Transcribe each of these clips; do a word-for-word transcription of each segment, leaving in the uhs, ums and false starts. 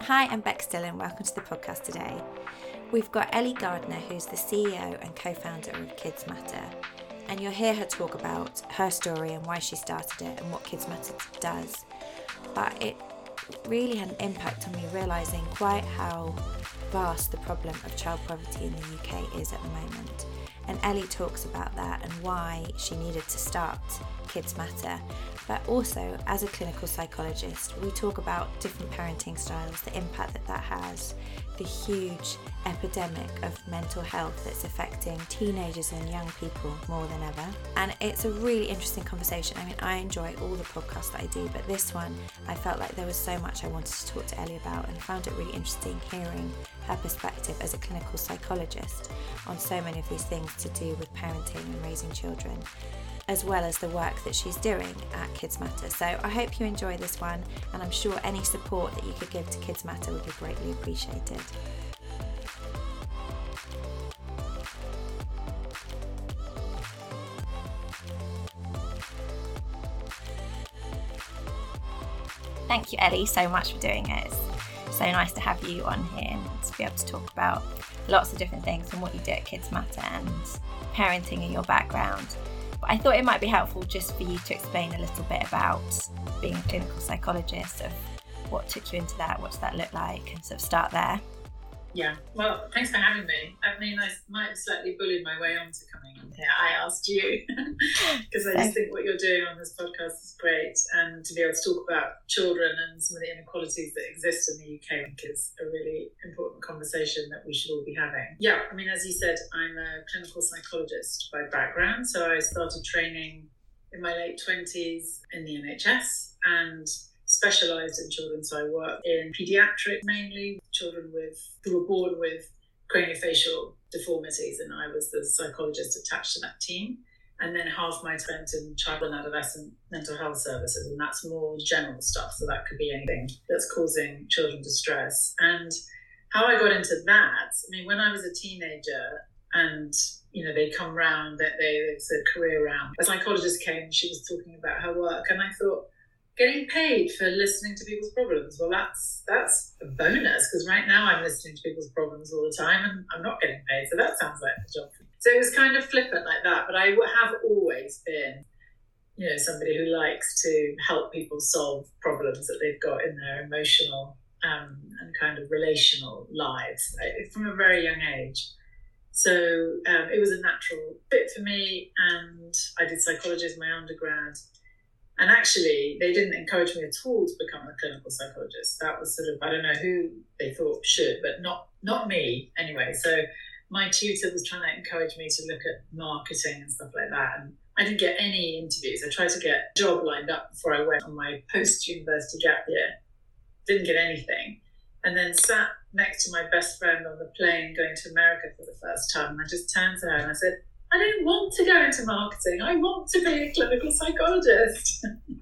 Hi, I'm Bex Dillon. Welcome to the podcast today. We've got Ellie Gardner, who's the C E O and co-founder of Kids Matter. And you'll hear her talk about her story and why she started it and what Kids Matter does. But it really had an impact on me realising quite how vast the problem of child poverty in the U K is at the moment. And Ellie talks about that and why she needed to start Kids Matter. But also, as a clinical psychologist, we talk about different parenting styles, the impact that that has, the huge epidemic of mental health that's affecting teenagers and young people more than ever. And it's a really interesting conversation. I mean, I enjoy all the podcasts that I do, but this one, I felt like there was so much I wanted to talk to Ellie about and found it really interesting hearing her perspective as a clinical psychologist on so many of these things to do with parenting and raising children, as well as the work that she's doing at Kids Matter. So I hope you enjoy this one, and I'm sure any support that you could give to Kids Matter would be greatly appreciated. Thank you, Ellie, so much for doing it. It's so nice to have you on here and to be able to talk about lots of different things and what you do at Kids Matter and parenting and your background. But I thought it might be helpful just for you to explain a little bit about being a clinical psychologist, of what took you into that, what does that look like, and sort of start there. Yeah, well, thanks for having me. I mean, I might have slightly bullied my way onto coming in here. I asked you because I just think what you're doing on this podcast is great, and to be able to talk about children and some of the inequalities that exist in the U K, I think is a really important conversation that we should all be having. Yeah, I mean, as you said, I'm a clinical psychologist by background, so I started training in my late twenties in the N H S and specialised in children. So I work in paediatric mainly, children with who were born with craniofacial deformities, and I was the psychologist attached to that team. And then half my time spent in child and adolescent mental health services, and that's more general stuff. So that could be anything that's causing children distress. And how I got into that, I mean, when I was a teenager and you know, they come round, that they, it's a career round. A psychologist came and she was talking about her work, and I thought, getting paid for listening to people's problems, well, that's that's a bonus, because right now I'm listening to people's problems all the time and I'm not getting paid, so that sounds like a job for me. So it was kind of flippant like that, but I have always been, you know, somebody who likes to help people solve problems that they've got in their emotional um, and kind of relational lives, right, from a very young age. So um, it was a natural fit for me, and I did psychology as my undergrad. And actually, they didn't encourage me at all to become a clinical psychologist. That was sort of, I don't know who they thought should, but not not me anyway. So my tutor was trying to encourage me to look at marketing and stuff like that. And I didn't get any interviews. I tried to get a job lined up before I went on my post-university gap year. Didn't get anything. And then sat next to my best friend on the plane going to America for the first time. And I just turned to her and I said, I don't want to go into marketing. I want to be a clinical psychologist.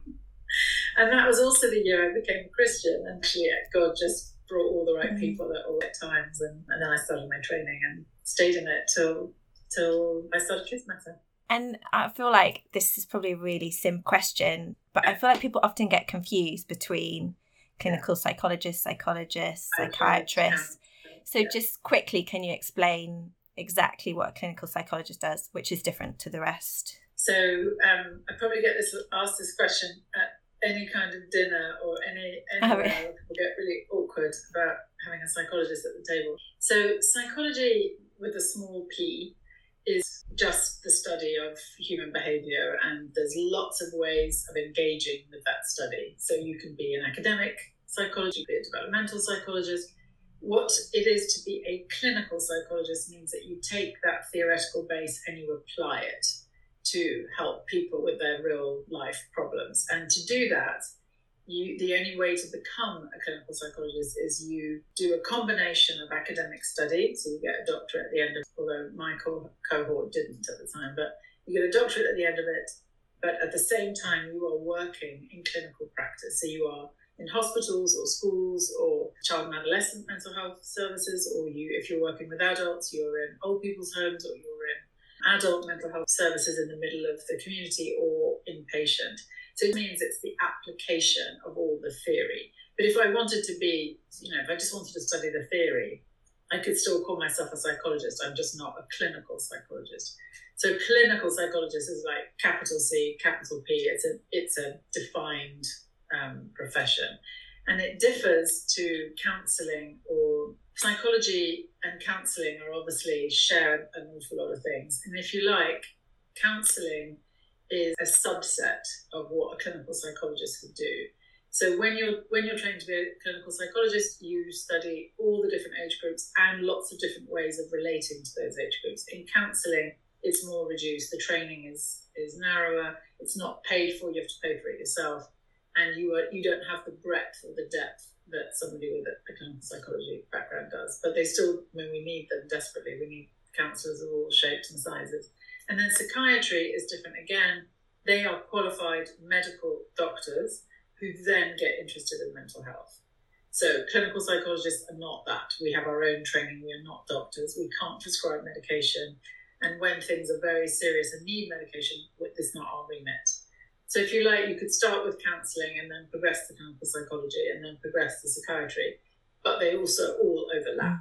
And that was also the year I became a Christian. And actually, God just brought all the right mm. people at all the times. And, and then I started my training and stayed in it till till I started Kids Matter. And I feel like this is probably a really simple question, but I feel like people often get confused between clinical yeah. psychologists, psychologists, psychiatrists. So yeah. just quickly, can you explain exactly what a clinical psychologist does, which is different to the rest? So um, I probably get this asked this question at any kind of dinner or any anywhere. Oh, really? People get really awkward about having a psychologist at the table. So psychology with a small p is just the study of human behaviour, and there's lots of ways of engaging with that study. So you can be an academic psychologist, you can be a developmental psychologist. What it is to be a clinical psychologist means that you take that theoretical base and you apply it to help people with their real life problems. And to do that, you the only way to become a clinical psychologist is you do a combination of academic study, so you get a doctorate at the end of, although my co- cohort didn't at the time, but you get a doctorate at the end of it, but at the same time you are working in clinical practice. So you are in hospitals or schools or child and adolescent mental health services, or you, if you're working with adults, you're in old people's homes, or you're in adult mental health services in the middle of the community or inpatient. So it means it's the application of all the theory. But if I wanted to be, you know, if I just wanted to study the theory, I could still call myself a psychologist. I'm just not a clinical psychologist. So clinical psychologist is like capital C, capital P. It's a it's a defined um, profession. And it differs to counselling, or psychology and counselling are obviously share an awful lot of things. And if you like, counselling is a subset of what a clinical psychologist would do. So when you're when you're trained to be a clinical psychologist, you study all the different age groups and lots of different ways of relating to those age groups. In counselling, it's more reduced. The training is is narrower. It's not paid for. You have to pay for it yourself. And you are, you don't have the breadth or the depth that somebody with a, a clinical psychology background does. But they still, when we need them desperately, we need counsellors of all shapes and sizes. And then psychiatry is different again. They are qualified medical doctors who then get interested in mental health. So clinical psychologists are not that. We have our own training. We are not doctors. We can't prescribe medication. And when things are very serious and need medication, it's not our remit. So if you like, you could start with counselling and then progress to clinical psychology and then progress to psychiatry, but they also all overlap.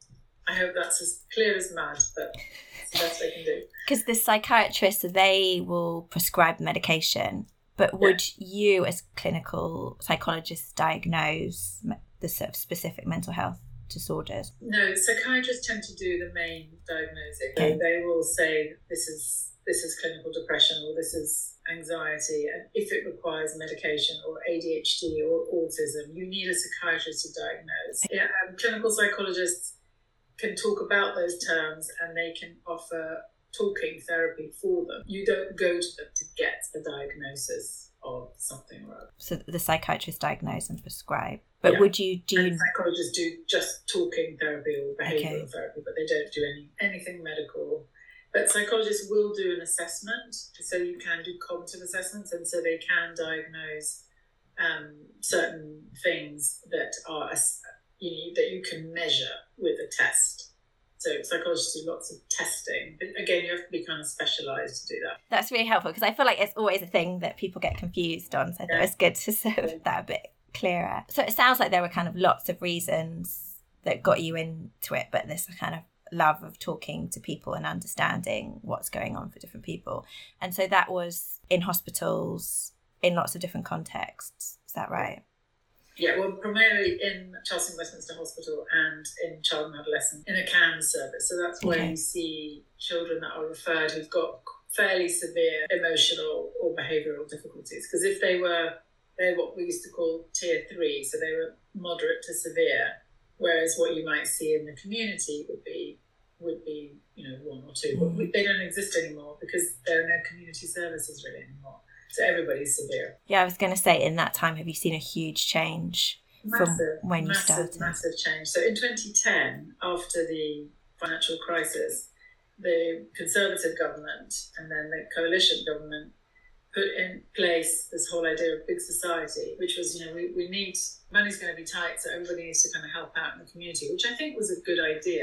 I hope that's as clear as mud, but it's the best they can do. Because the psychiatrists, they will prescribe medication, but would yeah. you as clinical psychologists diagnose the sort of specific mental health disorders? No, psychiatrists tend to do the main diagnosing. Okay. So they will say this is this is clinical depression, or this is anxiety, and if it requires medication, or A D H D or autism, you need a psychiatrist to diagnose. Yeah, um, clinical psychologists can talk about those terms and they can offer talking therapy for them. You don't go to them to get a diagnosis of something or other. So the psychiatrist diagnose and prescribe. But yeah. would you do... And psychologists do just talking therapy or behavioural okay. therapy, but they don't do any anything medical. But psychologists will do an assessment, so you can do cognitive assessments, and so they can diagnose um, certain things that are you know, that you can measure with a test. So psychologists do lots of testing, but again, you have to be kind of specialised to do that. That's really helpful, because I feel like it's always a thing that people get confused on. So I yeah. thought it was good to sort of yeah. that a bit clearer. So it sounds like there were kind of lots of reasons that got you into it, but this kind of love of talking to people and understanding what's going on for different people. And so that was in hospitals, in lots of different contexts. Is that right? Yeah, well, primarily in Chelsea and Westminster Hospital and in child and adolescent, in a C A M service. So that's where okay. you see children that are referred who've got fairly severe emotional or behavioural difficulties. Because if they were, they're what we used to call tier three, so they were moderate to severe, whereas what you might see in the community would be, would be you know, one or two. But we, they don't exist anymore because there are no community services really anymore. So everybody's severe. Yeah, I was going to say, in that time, have you seen a huge change massive, from when you massive, started? Massive change. So in twenty ten, after the financial crisis, the Conservative government and then the coalition government put in place this whole idea of big society, which was, you know, we, we need, money's going to be tight, so everybody needs to kind of help out in the community, which I think was a good idea.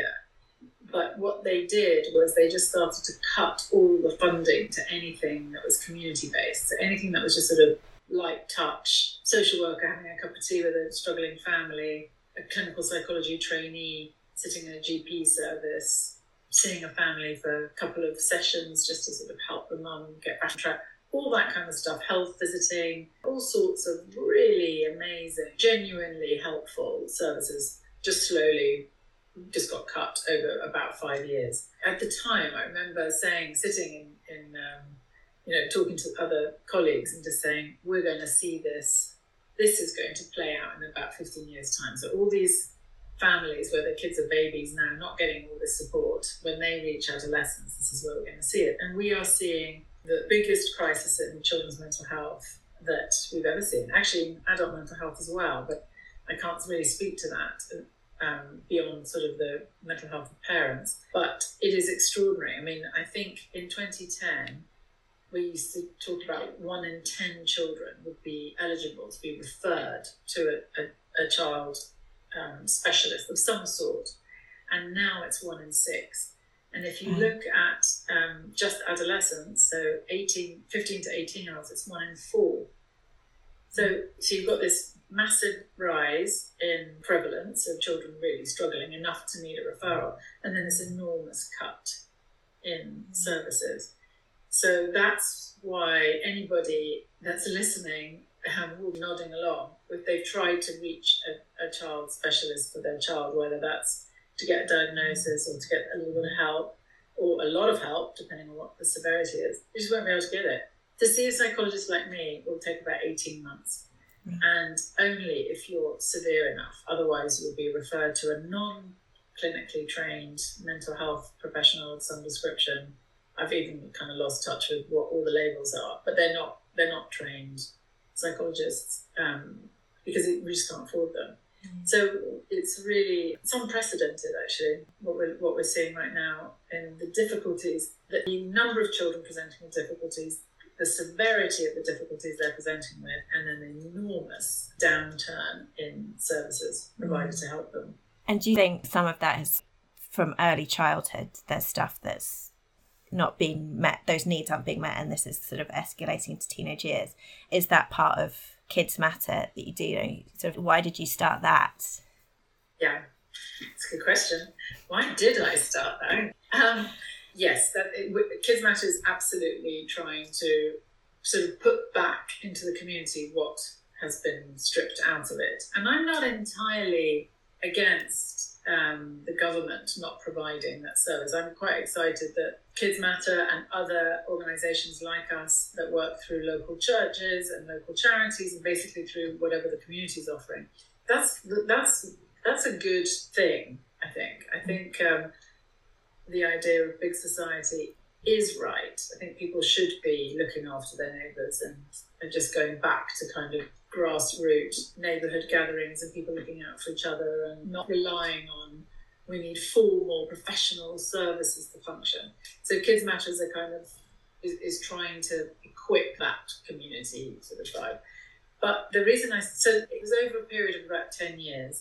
But what they did was they just started to cut all the funding to anything that was community-based. So anything that was just sort of light touch, social worker having a cup of tea with a struggling family, a clinical psychology trainee sitting in a G P service, seeing a family for a couple of sessions just to sort of help the mum get back on track. All that kind of stuff, health visiting, all sorts of really amazing, genuinely helpful services just slowly just got cut over about five years. At the time, I remember saying, sitting in, in um, you know, talking to other colleagues and just saying, we're going to see this, this is going to play out in about fifteen years' time. So all these families where their kids are babies now not getting all this support, when they reach adolescence, this is where we're going to see it. And we are seeing the biggest crisis in children's mental health that we've ever seen. Actually, in adult mental health as well, but I can't really speak to that. Um, beyond sort of the mental health of parents. But it is extraordinary. I mean, I think in twenty ten, we used to talk about one in ten children would be eligible to be referred to a, a, a child um, specialist of some sort. And now it's one in six. And if you mm. look at um, just adolescents, so eighteen, fifteen to eighteen year olds, it's one in four. So, so you've got this massive rise in prevalence of children really struggling enough to need a referral, and then this enormous cut in services. So that's why anybody that's listening um, will be nodding along if they've tried to reach a, a child specialist for their child, whether that's to get a diagnosis or to get a little bit of help or a lot of help, depending on what the severity is. You just won't be able to get it. To see a psychologist like me will take about eighteen months. And only if you're severe enough. Otherwise, you'll be referred to a non-clinically trained mental health professional of some description. I've even kind of lost touch with what all the labels are, but they're not they're not trained psychologists um, because it, we just can't afford them. Mm. So it's really it's unprecedented, actually, what we're what we're seeing right now, and the difficulties, that the number of children presenting with difficulties, the severity of the difficulties they're presenting with, and an enormous downturn in services provided mm. to help them. And do you think some of that is from early childhood? There's stuff that's not being met, those needs aren't being met, and this is sort of escalating to teenage years. Is that part of Kids Matter that you do? You know, sort of, why did you start that? Yeah, it's a good question. Why did I start that? Um, Yes, that it, Kids Matter is absolutely trying to sort of put back into the community what has been stripped out of it. And I'm not entirely against um, the government not providing that service. I'm quite excited that Kids Matter and other organisations like us that work through local churches and local charities and basically through whatever the community is offering, that's that's that's a good thing, I think. I think... Um, the idea of big society is right. I think people should be looking after their neighbours and, and just going back to kind of grassroots neighbourhood gatherings and people looking out for each other and not relying on, we need formal professional services to function. So Kids Matters are kind of is, is trying to equip that community to the tribe. But the reason I, so it was over a period of about ten years.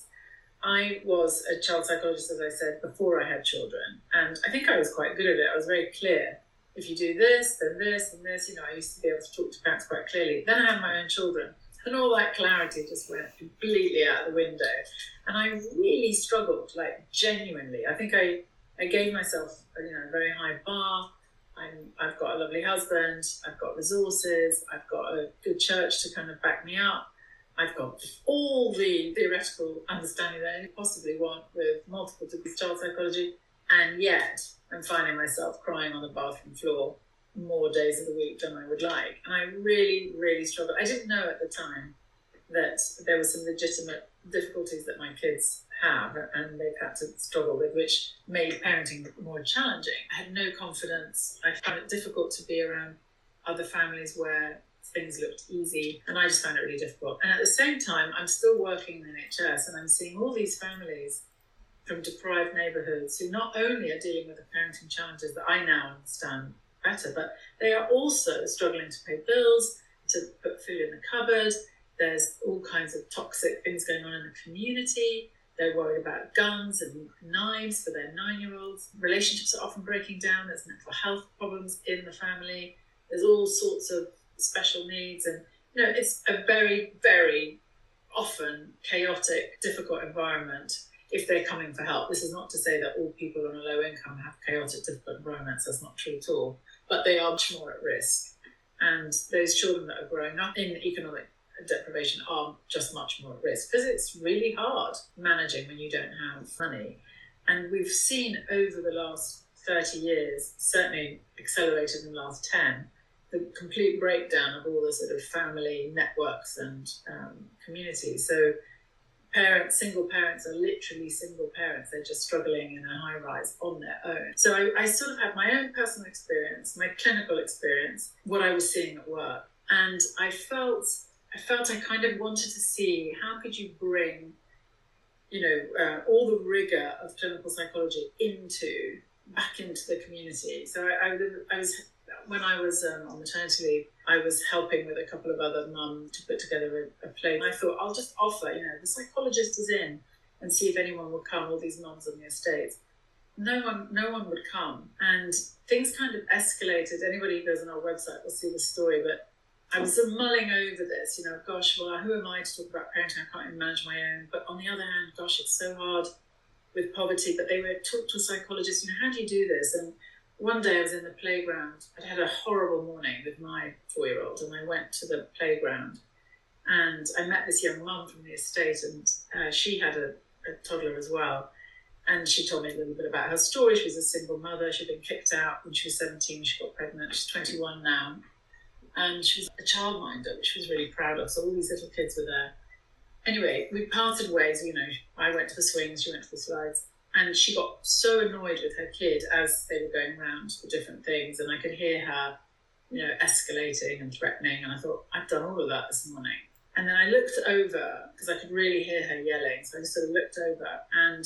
I was a child psychologist, as I said, before I had children. And I think I was quite good at it. I was very clear. If you do this, then this, and this, you know, I used to be able to talk to parents quite clearly. Then I had my own children. And all that clarity just went completely out the window. And I really struggled, like, genuinely. I think I, I gave myself, you know, a very high bar. I'm, I've got a lovely husband. I've got resources. I've got a good church to kind of back me up. I've got all the theoretical understanding that I possibly want with multiple degrees of child psychology, and yet I'm finding myself crying on the bathroom floor more days of the week than I would like. And I really, really struggled. I didn't know at the time that there were some legitimate difficulties that my kids have and they've had to struggle with, which made parenting more challenging. I had no confidence. I found it difficult to be around other families where things looked easy, and I just found it really difficult. And at the same time, I'm still working in the N H S, and I'm seeing all these families from deprived neighbourhoods who not only are dealing with the parenting challenges that I now understand better, but they are also struggling to pay bills, to put food in the cupboard. There's all kinds of toxic things going on in the community. They're worried about guns and knives for their nine-year-olds. Relationships are often breaking down. There's mental health problems in the family. There's all sorts of special needs, and you know, it's a very, very often chaotic, difficult environment if they're coming for help. This is not to say that all people on a low income have chaotic, difficult environments. That's not true at all. But they are much more at risk. And those children that are growing up in economic deprivation are just much more at risk because it's really hard managing when you don't have money. And we've seen over the last thirty years, certainly accelerated in the last ten, the complete breakdown of all the sort of family networks and um, communities. So parents, single parents are literally single parents. They're just struggling in a high rise on their own. So I, I sort of had my own personal experience, my clinical experience, what I was seeing at work. And I felt, I felt I kind of wanted to see how could you bring, you know, uh, all the rigor of clinical psychology into, back into the community. So I, I, I was... When I was um, on maternity leave, I was helping with a couple of other mums to put together a, a play. And I thought, I'll just offer, you know, the psychologist is in, and see if anyone will come, all these mums on the estates. No one, no one would come. And things kind of escalated. Anybody who goes on our website will see the story, but I was sort of mulling over this, you know, gosh, well, who am I to talk about parenting? I can't even manage my own. But on the other hand, gosh, it's so hard with poverty. But they were talk to a psychologist, you know, how do you do this? And one day I was in the playground. I'd had a horrible morning with my four-year-old, and I went to the playground, and I met this young mum from the estate, and uh, she had a, a toddler as well. And she told me a little bit about her story. She was a single mother. She'd been kicked out when she was seventeen. She got pregnant. She's twenty-one now. And she was a childminder, which she was really proud of. So all these little kids were there. Anyway, we parted ways. You know, I went to the swings, she went to the slides. And she got so annoyed with her kid as they were going around for different things. And I could hear her, you know, escalating and threatening. And I thought, I've done all of that this morning. And then I looked over, because I could really hear her yelling. So I just sort of looked over, and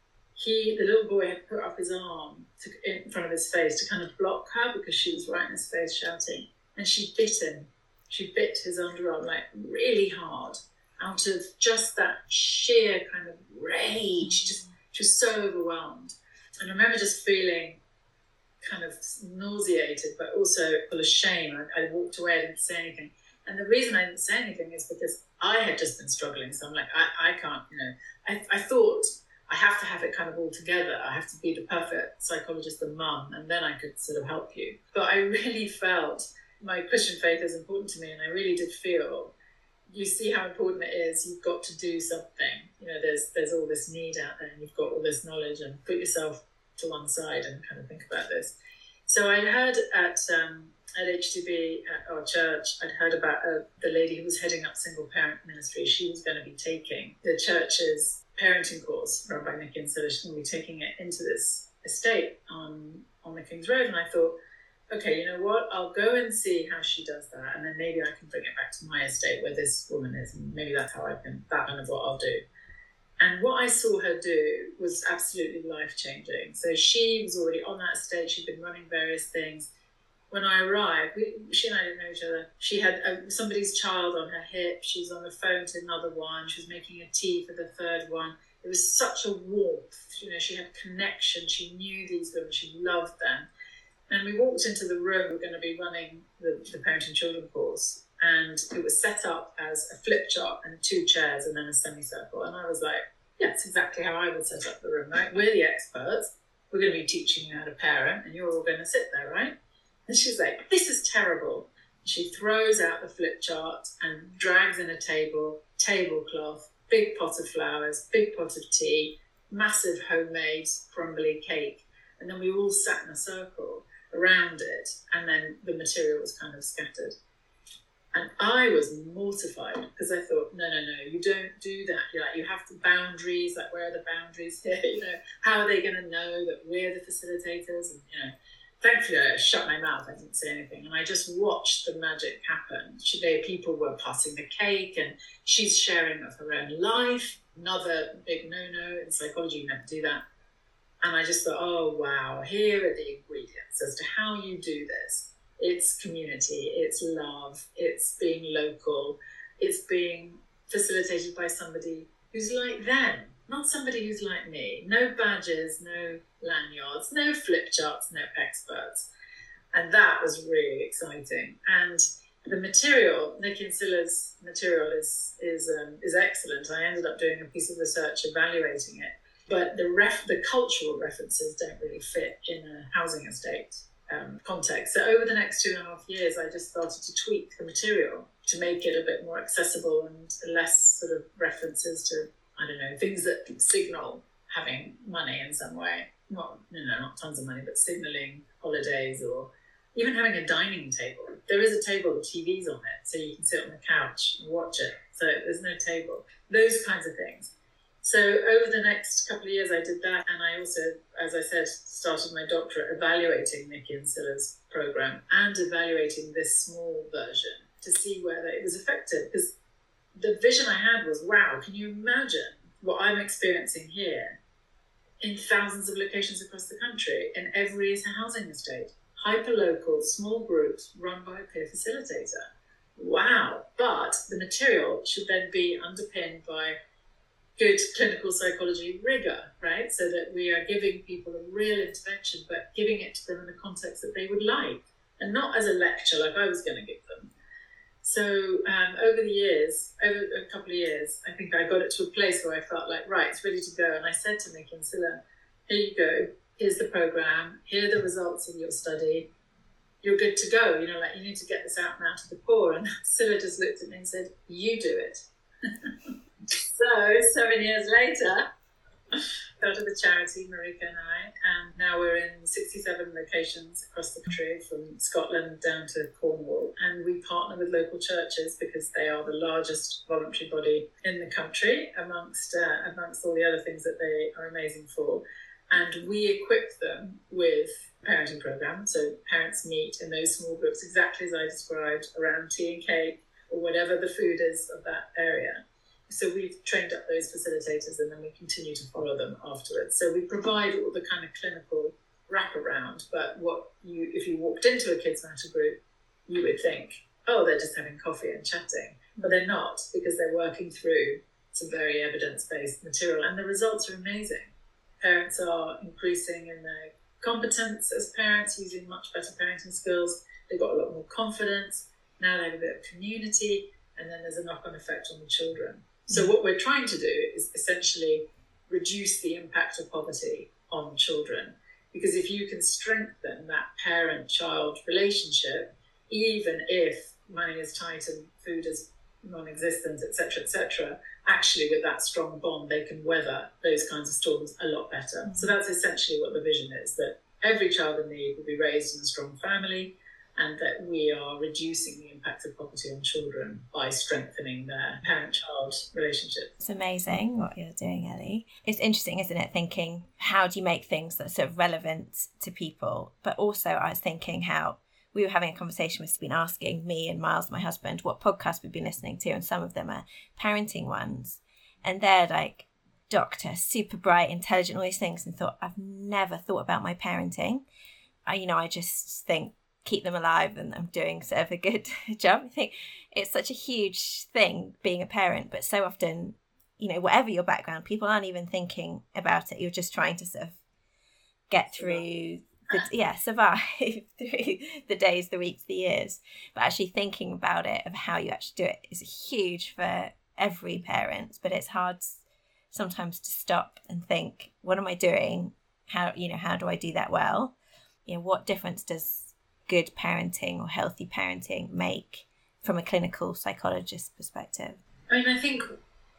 he, the little boy, had put up his arm to, in front of his face to kind of block her, because she was right in his face shouting. And she bit him. She bit his underarm like really hard, out of just that sheer kind of rage. Just, she was so overwhelmed. And I remember just feeling kind of nauseated, but also full of shame. I, I walked away, I didn't say anything. And the reason I didn't say anything is because I had just been struggling. So I'm like, I, I can't, you know, I, I thought I have to have it kind of all together. I have to be the perfect psychologist and mum, and then I could sort of help you. But I really felt my Christian faith is important to me, and I really did feel, you see how important it is. You've got to do something. You know, there's there's all this need out there, and you've got all this knowledge, and put yourself to one side and kind of think about this. So I heard at um, at H T B at our church, I'd heard about uh, the lady who was heading up single parent ministry. She was going to be taking the church's parenting course run by Nikki and Silla. She's going to be taking it into this estate on on the King's Road, and I thought, okay, you know what, I'll go and see how she does that, and then maybe I can bring it back to my estate where this woman is, and maybe that's how I can, that kind of what I'll do. And what I saw her do was absolutely life-changing. So she was already on that estate. She'd been running various things. When I arrived, we, she and I didn't know each other. She had a, somebody's child on her hip. She was on the phone to another one. She was making a tea for the third one. It was such a warmth. You know, she had connection. She knew these women. She loved them. And we walked into the room. We were going to be running the, the Parenting Children course. And it was set up as a flip chart and two chairs and then a semicircle. And I was like, yeah, it's exactly how I would set up the room, right? We're the experts. We're going to be teaching you how to parent, and you're all going to sit there, right? And she's like, this is terrible. She throws out the flip chart and drags in a table, tablecloth, big pot of flowers, big pot of tea, massive homemade crumbly cake. And then we all sat in a circle around it, and then the material was kind of scattered. And I was mortified because I thought, no, no, no, you don't do that. You're like, you have the boundaries, like where are the boundaries here? You know, how are they going to know that we're the facilitators? And, you know, thankfully I shut my mouth, I didn't say anything. And I just watched the magic happen. She, they, people were passing the cake, and she's sharing of her own life. Another big no-no in psychology, you never do that. And I just thought, oh, wow, here are the ingredients as to how you do this. It's community, it's love, it's being local, it's being facilitated by somebody who's like them, not somebody who's like me. No badges, no lanyards, no flip charts, no experts. And that was really exciting. And the material, Nikki and Silla's material is is um, is excellent. I ended up doing a piece of research evaluating it, but the ref the cultural references don't really fit in a housing estate Um, context. So over the next two and a half years, I just started to tweak the material to make it a bit more accessible and less sort of references to, I don't know, things that signal having money in some way. Not, you know, not tons of money, but signaling holidays, or even having a dining table. There is a table with T Vs on it, so you can sit on the couch and watch it. So there's no table. Those kinds of things. So over the next couple of years, I did that. And I also, as I said, started my doctorate evaluating Nikki and Silla's program and evaluating this small version to see whether it was effective. Because the vision I had was, wow, can you imagine what I'm experiencing here in thousands of locations across the country? And every is a housing estate, hyper-local, small groups run by a peer facilitator. Wow. But the material should then be underpinned by good clinical psychology rigor, right? So that we are giving people a real intervention, but giving it to them in a context that they would like, and not as a lecture like I was going to give them. So um, over the years, over a couple of years, I think I got it to a place where I felt like, right, it's ready to go. And I said to Mickey and Scylla, here you go. Here's the program. Here are the results of your study. You're good to go. You know, like, you need to get this out now to the poor. And Scylla just looked at me and said, you do it. So seven years later, started the charity, Marika and I, and now we're in sixty-seven locations across the country, from Scotland down to Cornwall. And we partner with local churches because they are the largest voluntary body in the country, amongst uh, amongst all the other things that they are amazing for. And we equip them with a parenting program. So parents meet in those small groups, exactly as I described, around tea and cake or whatever the food is of that area. So we've trained up those facilitators, and then we continue to follow them afterwards. So we provide all the kind of clinical wraparound, but what you, if you walked into a Kids Matter group, you would think, oh, they're just having coffee and chatting. But they're not, because they're working through some very evidence-based material, and the results are amazing. Parents are increasing in their competence as parents, using much better parenting skills. They've got a lot more confidence. Now they have a bit of community, and then there's a knock-on effect on the children. So what we're trying to do is essentially reduce the impact of poverty on children. Because if you can strengthen that parent-child relationship, even if money is tight and food is non-existent, et cetera, et cetera, actually with that strong bond, they can weather those kinds of storms a lot better. Mm-hmm. So that's essentially what the vision is, that every child in need will be raised in a strong family, and that we are reducing the impact of poverty on children by strengthening their parent-child relationship. It's amazing what you're doing, Ellie. It's interesting, isn't it, thinking, how do you make things that are sort of relevant to people? But also I was thinking how we were having a conversation with been asking me and Miles, my husband, what podcasts we've been listening to, and some of them are parenting ones. And they're like, doctor, super bright, intelligent, all these things, and thought, I've never thought about my parenting. I, you know, I just think, keep them alive and I'm doing sort of a good job. I think it's such a huge thing being a parent, but so often, you know, whatever your background, people aren't even thinking about it. You're just trying to sort of get through, the, yeah, survive through the days, the weeks, the years. But actually thinking about it, of how you actually do it, is huge for every parent. But it's hard sometimes to stop and think, what am I doing? How, you know, how do I do that well? You know, what difference does good parenting or healthy parenting make from a clinical psychologist perspective? I mean, I think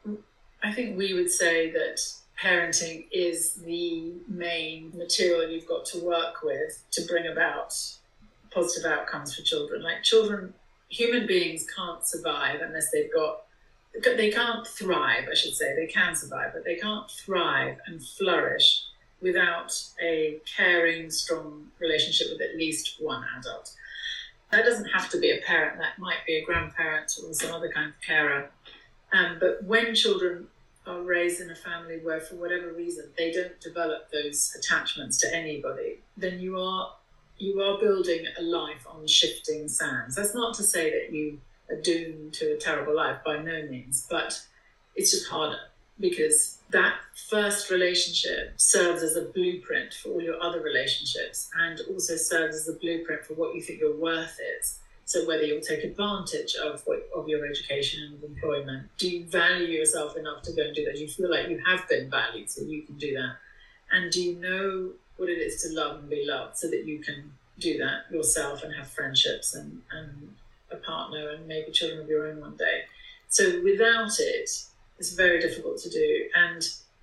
I think we would say that parenting is the main material you've got to work with to bring about positive outcomes for children. Like, children, human beings can't survive unless they've got, they can't thrive, I should say. They can survive, but they can't thrive and flourish without a caring, strong relationship with at least one adult. That doesn't have to be a parent. That might be a grandparent or some other kind of carer. Um, but when children are raised in a family where, for whatever reason, they don't develop those attachments to anybody, then you are you are building a life on shifting sands. That's not to say that you are doomed to a terrible life, by no means, but it's just harder, because that first relationship serves as a blueprint for all your other relationships, and also serves as a blueprint for what you think your worth is. So whether you'll take advantage of what, of your education and employment, do you value yourself enough to go and do that? Do you feel like you have been valued so you can do that? And do you know what it is to love and be loved so that you can do that yourself and have friendships and, and a partner and maybe children of your own one day? So without it, it's very difficult to do. And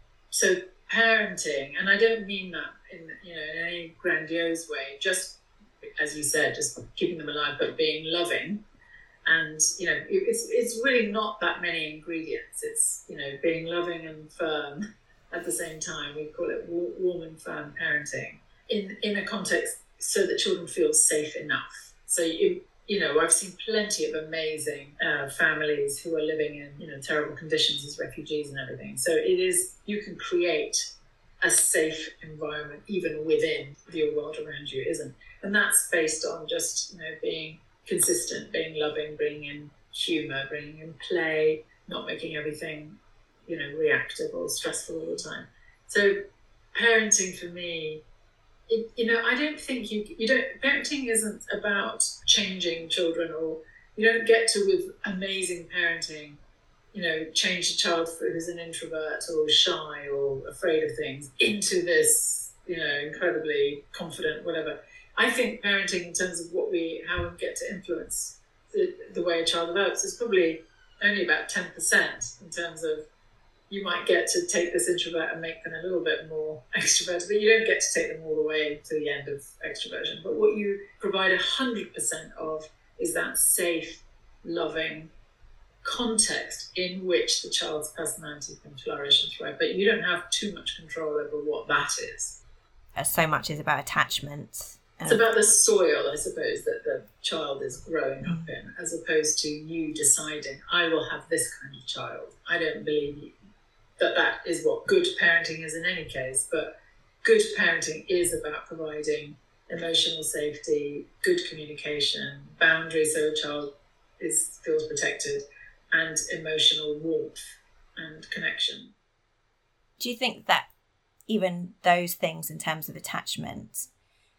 so parenting, and I don't mean that in, you know, in any grandiose way, just as you said, just keeping them alive, but being loving. And, you know, it's it's really not that many ingredients. It's, you know, being loving and firm at the same time. We call it warm and firm parenting in, in a context so that children feel safe enough. So you, You know, I've seen plenty of amazing uh, families who are living in, you know, terrible conditions as refugees and everything. So it is, you can create a safe environment even within the world around you, isn't? And that's based on just, you know, being consistent, being loving, bringing in humour, bringing in play, not making everything, you know, reactive or stressful all the time. So parenting for me, It, you know, I don't think you, you don't, parenting isn't about changing children or You don't get to, with amazing parenting, you know, change a child who's an introvert or shy or afraid of things into this, you know, incredibly confident, whatever. I think parenting in terms of what we, how we get to influence the, the way a child develops is probably only about ten percent in terms of, you might get to take this introvert and make them a little bit more extroverted, but you don't get to take them all the way to the end of extroversion. But what you provide one hundred percent of is that safe, loving context in which the child's personality can flourish and thrive. But you don't have too much control over what that is. So much is about attachment. It's about the soil, I suppose, that the child is growing up in, as opposed to you deciding, I will have this kind of child. I don't believe you. that that is what good parenting is in any case, but good parenting is about providing emotional safety, good communication, boundaries so a child is feels protected, and emotional warmth and connection. Do you think that even those things in terms of attachment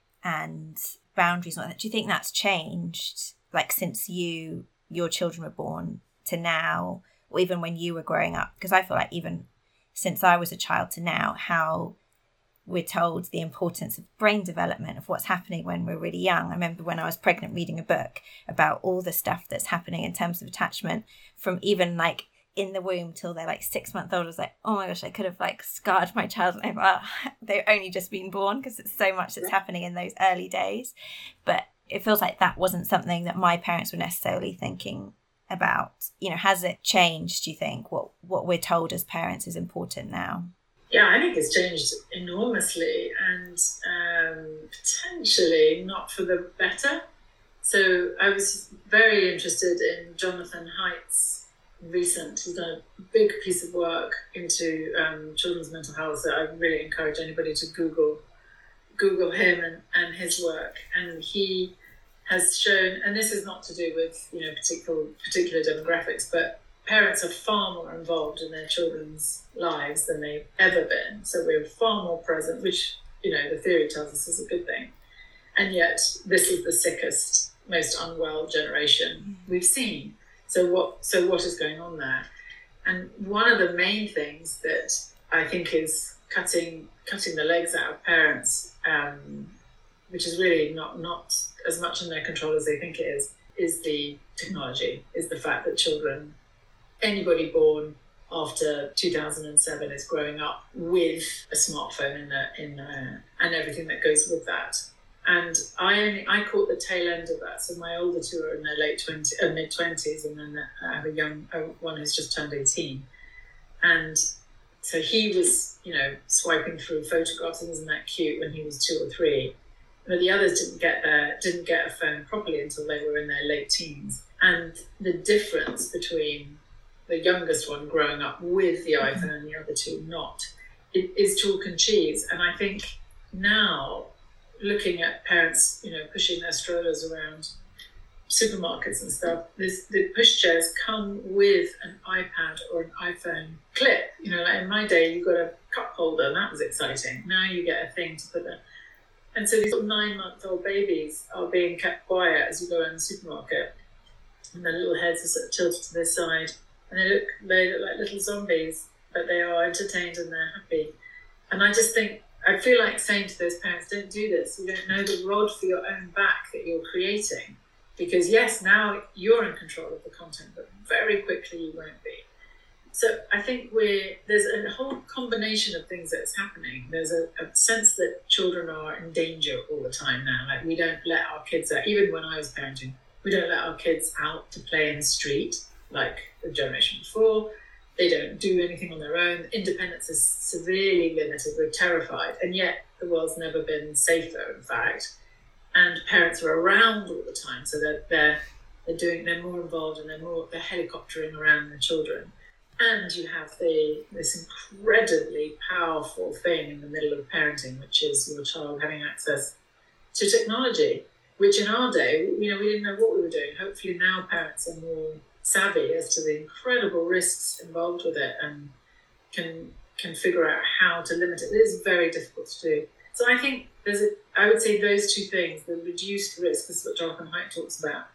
and boundaries, do you think that's changed, like since you your children were born to now, or even when you were growing up? Because I feel like even since I was a child to now, how we're told the importance of brain development, of what's happening when we're really young. I remember when I was pregnant reading a book about all the stuff that's happening in terms of attachment from even like in the womb till they're like six months old. I was like, oh my gosh, I could have like scarred my child. And oh, they've only just been born, because it's so much that's happening in those early days. But it feels like that wasn't something that my parents were necessarily thinking about. You know, has it changed, do you think, what what we're told as parents is important now? Yeah, I think it's changed enormously, and um, potentially not for the better. So I was very interested in Jonathan Haidt's recent, he's done a big piece of work into um, children's mental health, so I really encourage anybody to Google Google him and, and his work. And he has shown, and this is not to do with, you know, particular particular demographics, but parents are far more involved in their children's lives than they've ever been. So we're far more present, which, you know, the theory tells us is a good thing. And yet this is the sickest, most unwell generation we've seen. So what so what is going on there? And one of the main things that I think is cutting cutting the legs out of parents, um, which is really not not as much in their control as they think it is, is the technology, is the fact that children, anybody born after two thousand seven is growing up with a smartphone in the, in the, and everything that goes with that. And I only I caught the tail end of that. So my older two are in their late twenties, uh, mid twenties, and then I have a young uh, one who's just turned eighteen. And so he was, you know, swiping through photographs, and isn't that cute, when he was two or three. But the others didn't get their didn't get a phone properly until they were in their late teens. And the difference between the youngest one growing up with the iPhone and the other two not, it is chalk and cheese. And I think now, looking at parents, you know, pushing their strollers around supermarkets and stuff, this, the pushchairs come with an iPad or an iPhone clip. You know, like in my day, you got a cup holder, and that was exciting. Now you get a thing to put there. And so these little nine-month-old babies are being kept quiet as you go around the supermarket, and their little heads are sort of tilted to their side, and they look they look like little zombies, but they are entertained and they're happy. And I just think, I feel like saying to those parents, don't do this. You don't know the rod for your own back that you're creating. Because yes, now you're in control of the content, but very quickly you won't be. So I think we're, there's a whole combination of things that's happening. There's a, a sense that children are in danger all the time now. Like, we don't let our kids out. Even when I was parenting, we don't let our kids out to play in the street like the generation before. They don't do anything on their own. Independence is severely limited. We're terrified. And yet the world's never been safer, in fact. And parents are around all the time. So they're, they're, they're doing, they're more involved, and they're more, they're helicoptering around their children. And you have the this incredibly powerful thing in the middle of parenting, which is your child having access to technology, which in our day, you know, we didn't know what we were doing. Hopefully now parents are more savvy as to the incredible risks involved with it, and can can figure out how to limit it. It is very difficult to do. So I think there's a, I would say those two things, the reduced risk, this is what Jonathan Haidt talks about,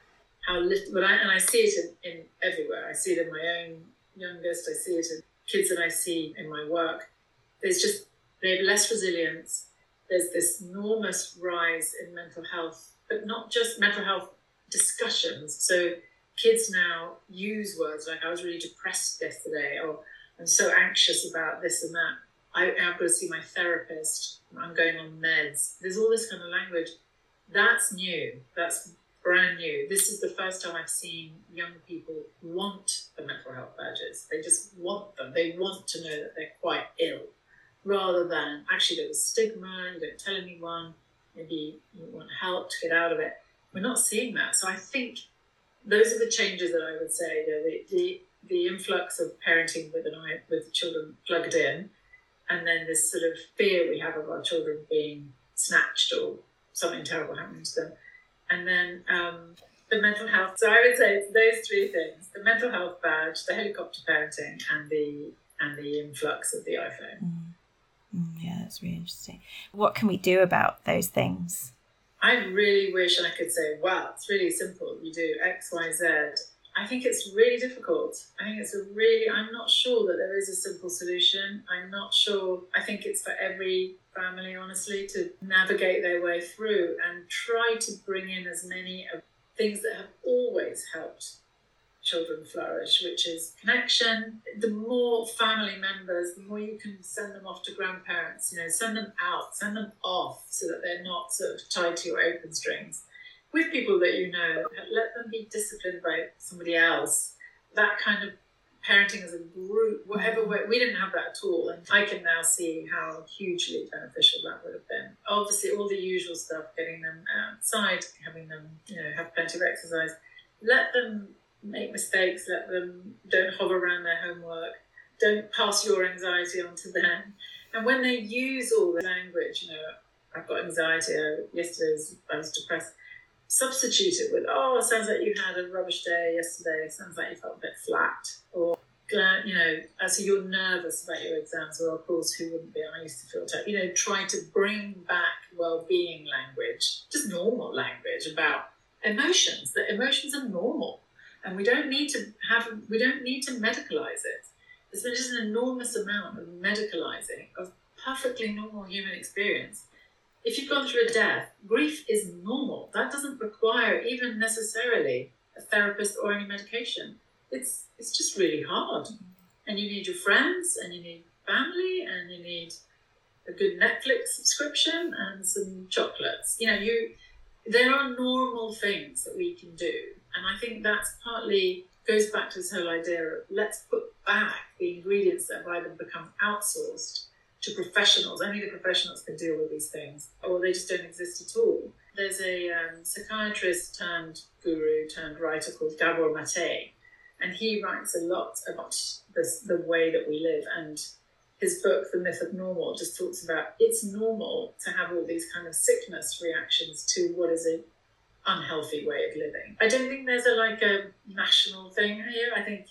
how little, but I, and I see it in, in everywhere. I see it in my own youngest. I see it in kids that I see in my work. There's just, they have less resilience. There's this enormous rise in mental health, but not just mental health discussions. So kids now use words like, I was really depressed yesterday, or I'm so anxious about this and that. I, I've got to see my therapist. I'm going on meds. There's all this kind of language. That's new. That's brand new. This is the first time I've seen young people want the mental health badges. They just want them. They want to know that they're quite ill, rather than actually there was stigma, you don't tell anyone, maybe you want help to get out of it. We're not seeing that. So I think those are the changes that I would say. The the, the influx of parenting with an eye, with the children plugged in, and then this sort of fear we have of our children being snatched or something terrible happening to them. And then um, the mental health. So I would say it's those three things: the mental health badge, the helicopter parenting, and the and the influx of the iPhone. Mm. Mm, yeah, that's really interesting. What can we do about those things? I really wish I could say, wow, it's really simple. You do X, Y, Z. I think it's really difficult. I think it's a really, I'm not sure that there is a simple solution. I'm not sure. I think it's for every family, honestly, to navigate their way through and try to bring in as many of things that have always helped children flourish, which is connection. The more family members, the more you can send them off to grandparents, you know, send them out, send them off so that they're not sort of tied to your open strings. With people that you know, let them be disciplined by somebody else. That kind of parenting as a group, whatever way, we didn't have that at all. And I can now see how hugely beneficial that would have been. Obviously, all the usual stuff, getting them outside, having them, you know, have plenty of exercise. Let them make mistakes, let them, don't hover around their homework, don't pass your anxiety on to them. And when they use all the language, you know, I've got anxiety, yesterday I was depressed, substitute it with, oh, it sounds like you had a rubbish day yesterday, it sounds like you felt a bit flat, or, you know, so you're nervous about your exams, or of course, who wouldn't be, I used to feel tired. You know, try to bring back well-being language, just normal language about emotions, that emotions are normal. And we don't need to have, we don't need to medicalize it. There's been just an enormous amount of medicalizing of perfectly normal human experience. If you've gone through a death, grief is normal. That doesn't require even necessarily a therapist or any medication. It's it's just really hard. And you need your friends, and you need family, and you need a good Netflix subscription and some chocolates. You know, you there are normal things that we can do. And I think that's partly goes back to this whole idea of let's put back the ingredients that have either become outsourced to professionals. Only the professionals can deal with these things, or they just don't exist at all. There's a um, psychiatrist turned guru turned writer called Gabor Mate, and he writes a lot about this, the way that we live. And his book, The Myth of Normal, just talks about it's normal to have all these kind of sickness reactions to what is a unhealthy way of living. I don't think there's a like a national thing here. I think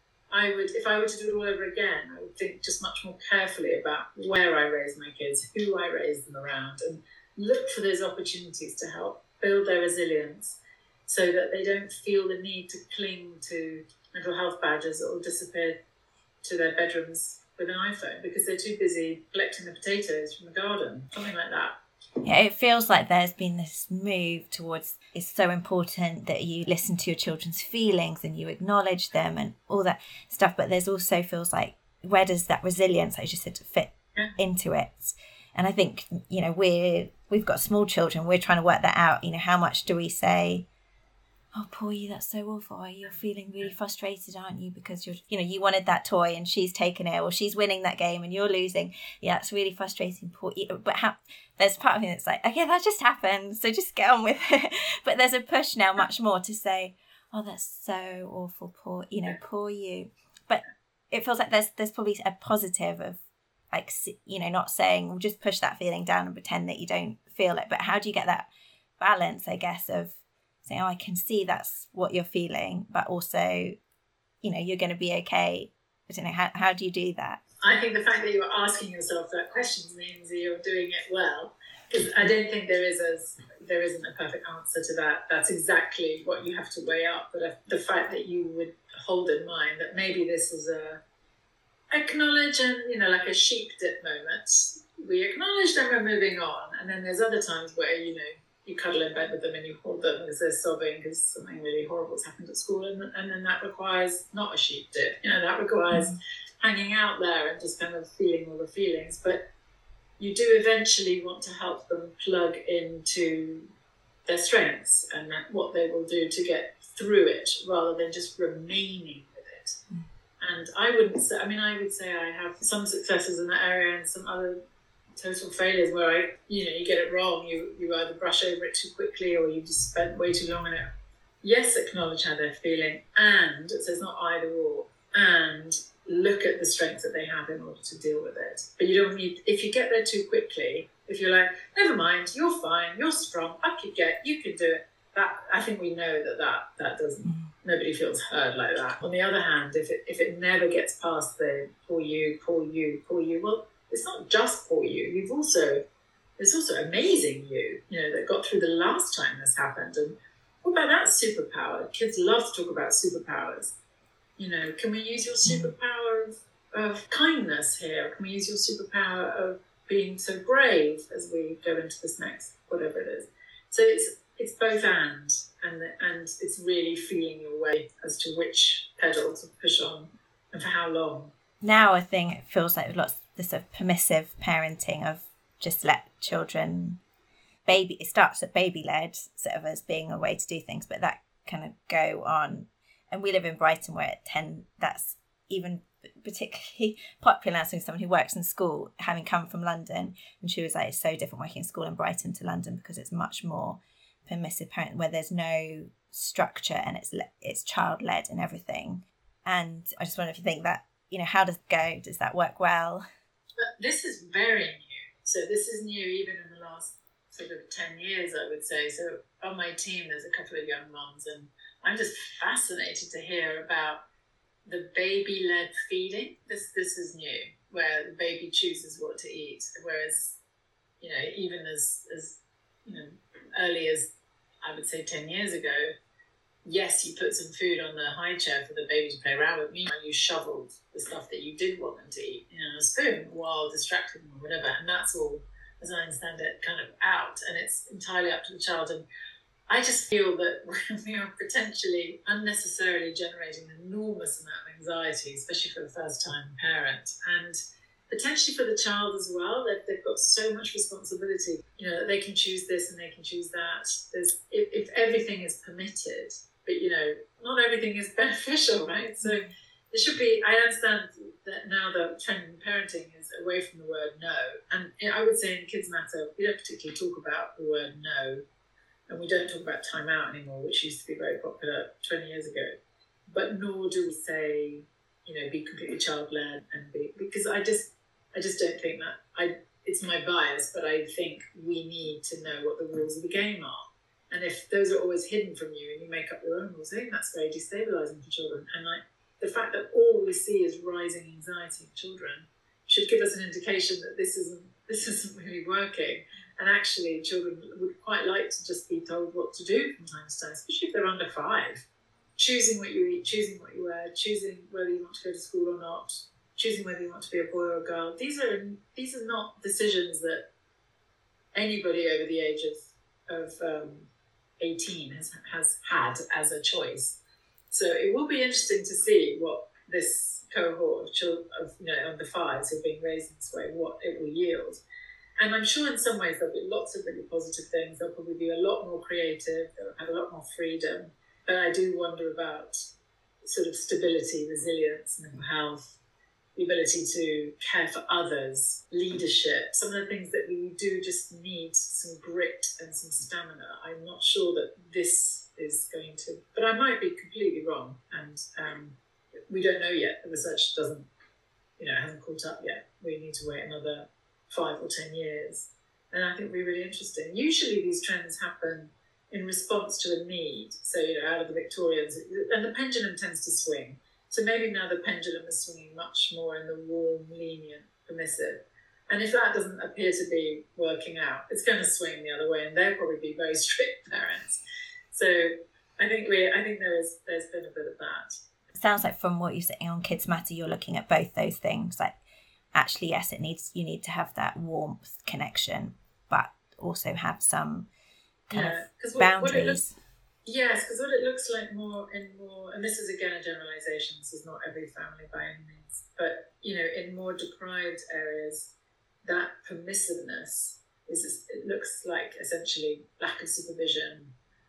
I would, if I were to do it all over again, I would think just much more carefully about where I raise my kids, who I raise them around, and look for those opportunities to help build their resilience so that they don't feel the need to cling to mental health badges or disappear to their bedrooms with an iPhone because they're too busy collecting the potatoes from the garden, something like that. Yeah, it feels like there's been this move towards it's so important that you listen to your children's feelings and you acknowledge them and all that stuff. But there's also feels like, where does that resilience, I just said, fit yeah. into it? And I think, you know, we're, we've got small children. We're trying to work that out. You know, how much do we say, oh, poor you, that's so awful. You're feeling really frustrated, aren't you? Because you're, you know, you wanted that toy and she's taken it, or she's winning that game and you're losing. Yeah, it's really frustrating. Poor you. But how, there's part of me that's like, okay, that just happened, so just get on with it. But there's a push now much more to say, oh, that's so awful, poor, you know, poor you. But it feels like there's there's probably a positive of, like, you know, not saying, well, just push that feeling down and pretend that you don't feel it. But how do you get that balance, I guess, of saying, oh, I can see that's what you're feeling, but also, you know, you're going to be okay. I don't know, how, how do you do that? I think the fact that you are asking yourself that question means that you're doing it well, Because I don't think there is a, there isn't a perfect answer to that. That's exactly what you have to weigh up. But the fact that you would hold in mind that maybe this is a acknowledge and, you know, like a sheep dip moment. We acknowledge them, we're moving on. And then there's other times where, you know, you cuddle in bed with them and you hold them because they're sobbing because something really horrible's happened at school. And, and then that requires not a sheep dip. You know, that requires mm. hanging out there and just kind of feeling all the feelings. But you do eventually want to help them plug into their strengths and what they will do to get through it rather than just remaining with it. Mm. And I wouldn't say, I mean, I would say I have some successes in that area and some other total failures where I, you know, you get it wrong. You you either brush over it too quickly or you just spent way too long on it. Yes, acknowledge how they're feeling, and so it's not either or, and look at the strengths that they have in order to deal with it. But you don't need, if you get there too quickly, if you're like, never mind, you're fine, you're strong, I could get, you can do it. That, I think we know that that, that doesn't, nobody feels heard like that. On the other hand, if it if it never gets past the poor you, poor you, poor you, well, it's not just poor you. You've also, there's also amazing you, you know, that got through the last time this happened. And what about that superpower? Kids love to talk about superpowers. You know, can we use your superpower of, of kindness here? Can we use your superpower of being so brave as we go into this next, whatever it is? So it's it's both and, and and it's really feeling your way as to which pedal to push on and for how long. Now I think it feels like lots of this sort of permissive parenting of just let children baby, it starts at baby led sort of as being a way to do things, but that kind of go on. And we live in Brighton where at ten, that's even particularly popular as someone who works in school, having come from London. And she was like, it's so different working in school in Brighton to London because it's much more permissive parent where there's no structure and it's it's child led and everything. And I just wonder if you think that, you know, how does it go? Does that work well? But this is very new. So this is new even in the last sort of ten years, I would say. So on my team, there's a couple of young moms, and I'm just fascinated to hear about the baby-led feeding. This this is new, where the baby chooses what to eat. Whereas, you know, even as, as you know, early as I would say ten years ago, yes, you put some food on the high chair for the baby to play around with. Meanwhile, you shoveled the stuff that you did want them to eat in a spoon while distracting them or whatever. And that's all, as I understand it, kind of out. And it's entirely up to the child. And I just feel that we are potentially unnecessarily generating an enormous amount of anxiety, especially for the first-time parent. And potentially for the child as well, that they've got so much responsibility, you know, that they can choose this and they can choose that. There's, if, if everything is permitted, but, you know, not everything is beneficial, right? So there should be, I understand that now the trend in parenting is away from the word no. And I would say in Kids Matter, we don't particularly talk about the word no. And we don't talk about time out anymore, which used to be very popular twenty years ago. But nor do we say, you know, be completely child-led and be, because I just, I just don't think that, I, it's my bias, but I think we need to know what the rules of the game are. And if those are always hidden from you and you make up your own rules, I think that's very destabilising for children. And like the fact that all we see is rising anxiety in children should give us an indication that this isn't this isn't really working. And actually, children would quite like to just be told what to do from time to time, especially if they're under five. Choosing what you eat, choosing what you wear, choosing whether you want to go to school or not, choosing whether you want to be a boy or a girl. These are these are not decisions that anybody over the age of of um, eighteen has has had as a choice. So it will be interesting to see what this cohort of children of you know under fives who are being raised in this way, what it will yield. And I'm sure in some ways there'll be lots of really positive things. They'll probably be a lot more creative. They'll have a lot more freedom. But I do wonder about sort of stability, resilience, mental health, the ability to care for others, leadership, some of the things that we do just need some grit and some stamina. I'm not sure that this is going to, but I might be completely wrong. And um, we don't know yet. The research doesn't, you know, hasn't caught up yet. We need to wait another five or ten years. And I think it'll be really interesting. Usually these trends happen in response to a need. So, you know, out of the Victorians, and the pendulum tends to swing. So maybe now the pendulum is swinging much more in the warm, lenient, permissive. And if that doesn't appear to be working out, it's going to swing the other way, and they'll probably be very strict parents. So I think we, I think there is, there's been a bit of that. It sounds like from what you're saying on Kids Matter, you're looking at both those things. Like, actually, yes, it needs you need to have that warmth connection, but also have some kind yeah, of what, boundaries. What it looks, yes, because what it looks like more in more, and this is again a generalisation. This is not every family by any means, but you know, in more deprived areas, that permissiveness is, it looks like essentially lack of supervision,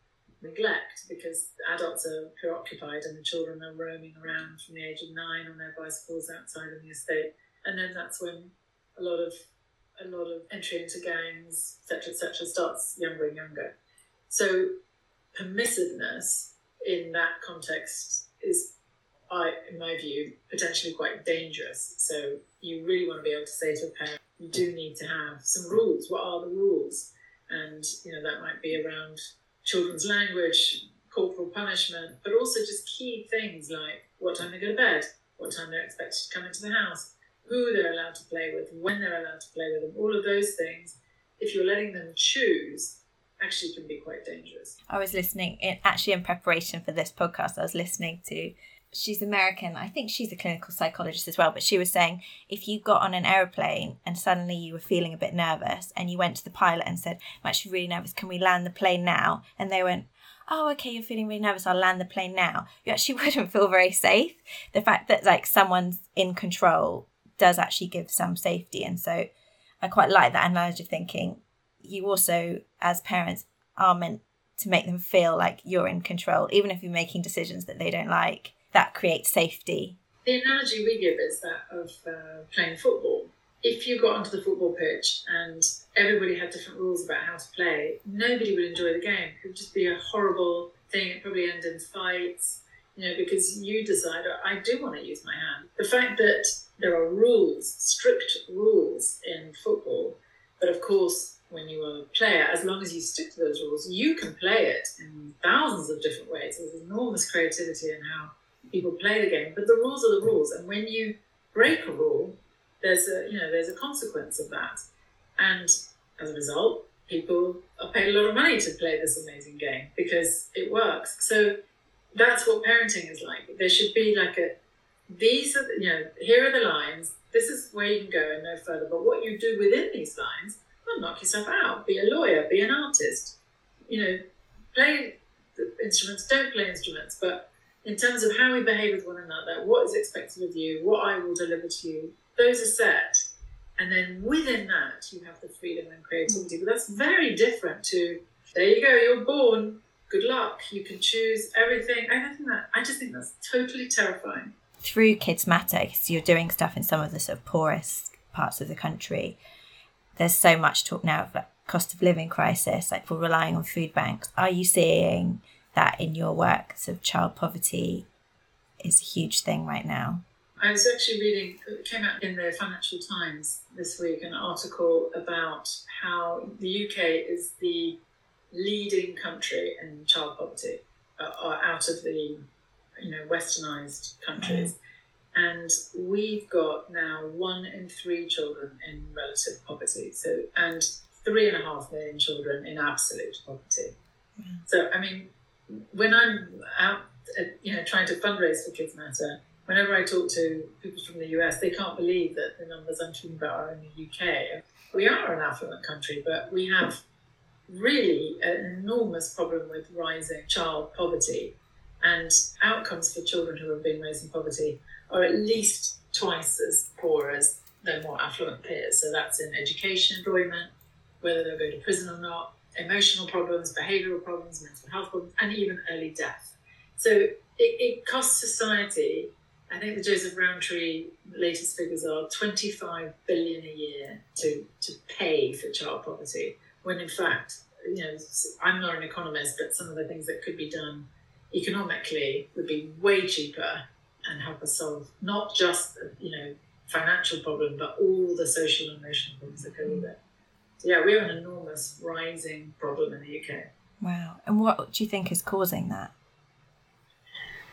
neglect, because adults are preoccupied and the children are roaming around from the age of nine on their bicycles outside of the estate. And then that's when a lot of a lot of entry into gangs, et cetera, et cetera, starts younger and younger. So permissiveness in that context is, I, in my view, potentially quite dangerous. So you really want to be able to say to a parent, you do need to have some rules. What are the rules? And, you know, that might be around children's language, corporal punishment, but also just key things like what time they go to bed, what time they're expected to come into the house, who they're allowed to play with, when they're allowed to play with them. All of those things, if you're letting them choose, actually can be quite dangerous. I was listening, in, actually in preparation for this podcast, I was listening to, she's American, I think she's a clinical psychologist as well, but she was saying if you got on an aeroplane and suddenly you were feeling a bit nervous and you went to the pilot and said, I'm actually really nervous, can we land the plane now? And they went, oh, okay, you're feeling really nervous, I'll land the plane now. You actually wouldn't feel very safe. The fact that like someone's in control does actually give some safety. And so I quite like that analogy of thinking you also, as parents, are meant to make them feel like you're in control, even if you're making decisions that they don't like. That creates safety. The analogy we give is that of uh, playing football. If you got onto the football pitch and everybody had different rules about how to play, nobody would enjoy the game. It would just be a horrible thing. It probably end in fights, you know, because you decide, I do want to use my hand. The fact that there are rules, strict rules in football, but of course, when you are a player, as long as you stick to those rules, you can play it in thousands of different ways. There's enormous creativity in how people play the game, but the rules are the rules. And when you break a rule, there's a, you know, there's a consequence of that. And as a result, people are paid a lot of money to play this amazing game because it works. So that's what parenting is like. There should be like a, these are, you know, here are the lines. This is where you can go and no further. But what you do within these lines, well, knock yourself out. Be a lawyer, be an artist. You know, play instruments, don't play instruments. But in terms of how we behave with one another, what is expected of you, what I will deliver to you, those are set. And then within that, you have the freedom and creativity. But that's very different to, there you go, you're born, good luck, you can choose everything. I don't think that, I just think that's totally terrifying. Through Kids Matter, because you're doing stuff in some of the sort of poorest parts of the country, there's so much talk now of like cost of living crisis, like we're relying on food banks. Are you seeing that in your work? So child poverty is a huge thing right now. I was actually reading, it came out in the Financial Times this week, an article about how the U K is the leading country in child poverty, uh, out of the, you know, westernised countries. Mm. And we've got now one in three children in relative poverty. So, and three and a half million children in absolute poverty. Mm. So, I mean, when I'm out, you know, trying to fundraise for Kids Matter, whenever I talk to people from the U S, they can't believe that the numbers I'm talking about are in the U K. We are an affluent country, but we have really an enormous problem with rising child poverty, and outcomes for children who have been raised in poverty are at least twice as poor as their more affluent peers. So that's in education, employment, whether they'll go to prison or not, emotional problems, behavioural problems, mental health problems, and even early death. So it, it costs society, I think the Joseph Rowntree latest figures are twenty-five billion dollars a year to, to pay for child poverty, when in fact, you know, I'm not an economist, but some of the things that could be done economically would be way cheaper and help us solve not just, you know, financial problem, but all the social and emotional problems that go with it. So yeah, we have an enormous rising problem in the U K. Wow. And what do you think is causing that?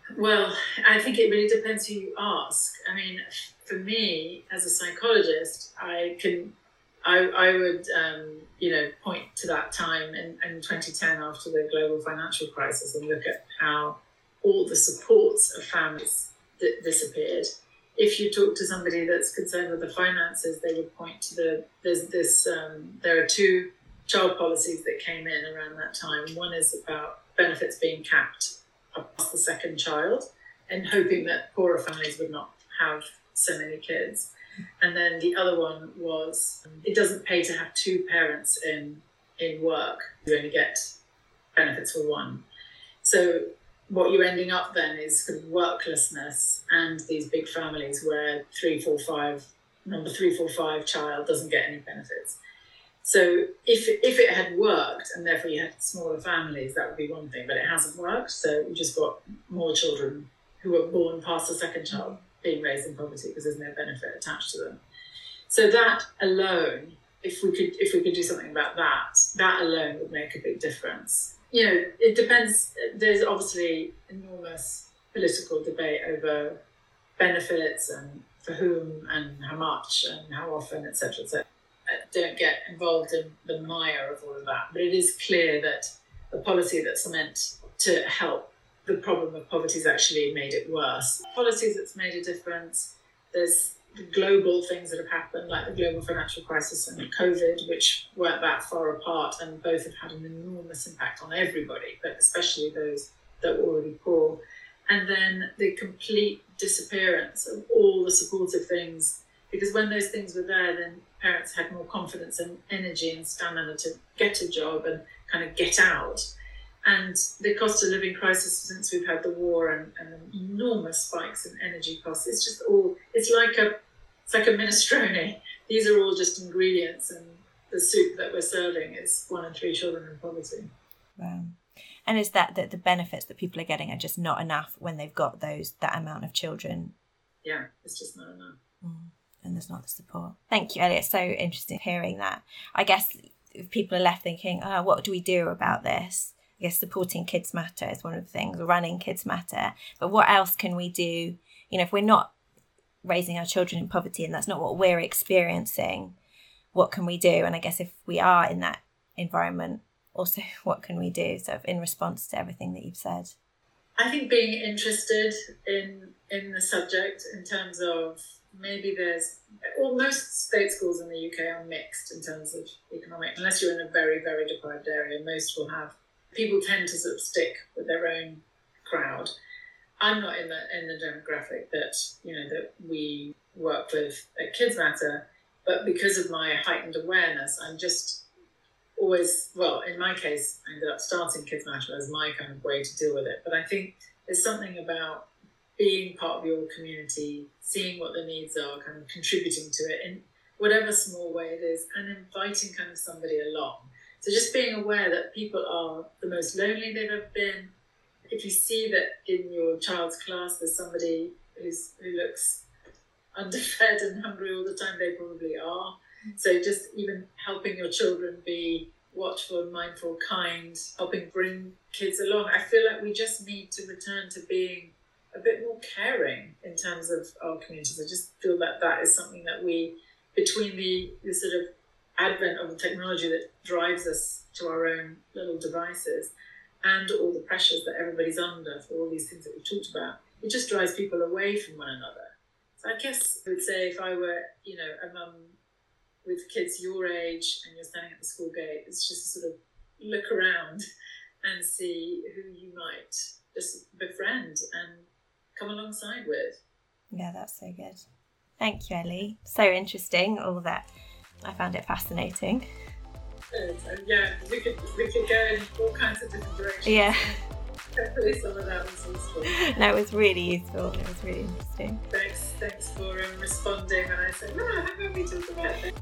Well, I think it really depends who you ask. I mean, for me, as a psychologist, I can, I, I would, um, you know, point to that time in, in twenty ten after the global financial crisis and look at how all the supports of families d- disappeared. If you talk to somebody that's concerned with the finances, they would point to the, there's this, um, there are two child policies that came in around that time. One is about benefits being capped past the second child and hoping that poorer families would not have so many kids. And then the other one was it doesn't pay to have two parents in in work. You only get benefits for one. So what you're ending up then is kind of worklessness and these big families where three, four, five, number three, four, five child doesn't get any benefits. So if if it had worked and therefore you had smaller families, that would be one thing, but it hasn't worked. So we just got more children who were born past the second child being raised in poverty because there's no benefit attached to them. So that alone, if we could if we could do something about that, that alone would make a big difference. You know, it depends. There's obviously enormous political debate over benefits and for whom and how much and how often, et cetera, et cetera. Don't get involved in the mire of all of that, but it is clear that the policy that's meant to help the problem of poverty has actually made it worse. Policies that's made a difference. There's the global things that have happened, like the global financial crisis and COVID, which weren't that far apart, and both have had an enormous impact on everybody, but especially those that were already poor. And then the complete disappearance of all the supportive things, because when those things were there, then parents had more confidence and energy and stamina to get a job and kind of get out. And the cost of living crisis since we've had the war and, and enormous spikes in energy costs, it's just all, it's like a, it's like a minestrone. These are all just ingredients, and the soup that we're serving is one in three children in poverty. Wow. And is that that the benefits that people are getting are just not enough when they've got those, that amount of children? Yeah, it's just not enough. Mm. And there's not the support. Thank you, Ellie. It's so interesting hearing that. I guess if people are left thinking, oh, what do we do about this? I guess supporting Kids Matter is one of the things, running Kids Matter. But what else can we do? You know, if we're not raising our children in poverty and that's not what we're experiencing, what can we do? And I guess if we are in that environment, also, what can we do sort of in response to everything that you've said? I think being interested in in the subject in terms of maybe there's, well, most state schools in the U K are mixed in terms of economic, unless you're in a very, very deprived area, most will have, people tend to sort of stick with their own crowd. I'm not in the in the demographic that, you know, that we work with at Kids Matter, but because of my heightened awareness, I'm just always, well, in my case, I ended up starting Kids Matter as my kind of way to deal with it. But I think there's something about being part of your community, seeing what the needs are, kind of contributing to it in whatever small way it is, and inviting kind of somebody along. So just being aware that people are the most lonely they've ever been. If you see that in your child's class there's somebody who's who looks underfed and hungry all the time, they probably are. So just even helping your children be watchful, mindful, kind, helping bring kids along. I feel like we just need to return to being a bit more caring in terms of our communities. I just feel that that is something that we, between the, the sort of advent of the technology that drives us to our own little devices and all the pressures that everybody's under for all these things that we've talked about, it just drives people away from one another. So I guess I would say if I were, you know, a mum with kids your age and you're standing at the school gate, it's just to sort of look around and see who you might just befriend and come alongside with. Yeah, that's so good. Thank you, Ellie. So interesting, all that. I found it fascinating. Good. And yeah, we could, we could go in all kinds of different directions. Yeah. Hopefully some of that was useful. No, it was really useful. It was really interesting. Thanks, thanks for um, responding when I said, no, how about we talk about this?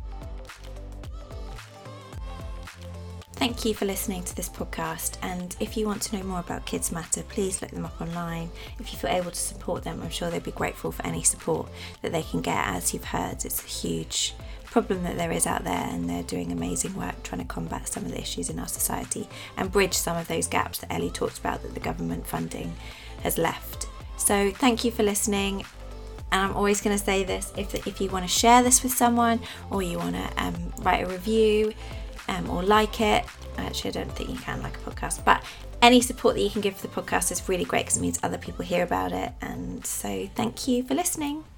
Thank you for listening to this podcast, and if you want to know more about Kids Matter, please look them up online. If you feel able to support them, I'm sure they'd be grateful for any support that they can get. As you've heard, it's a huge problem that there is out there, and they're doing amazing work trying to combat some of the issues in our society and bridge some of those gaps that Ellie talked about that the government funding has left. So thank you for listening. And I'm always going to say this, if if you want to share this with someone, or you want to um, write a review um, or like it, actually I don't think you can like a podcast, but any support that you can give for the podcast is really great because it means other people hear about it. And so thank you for listening.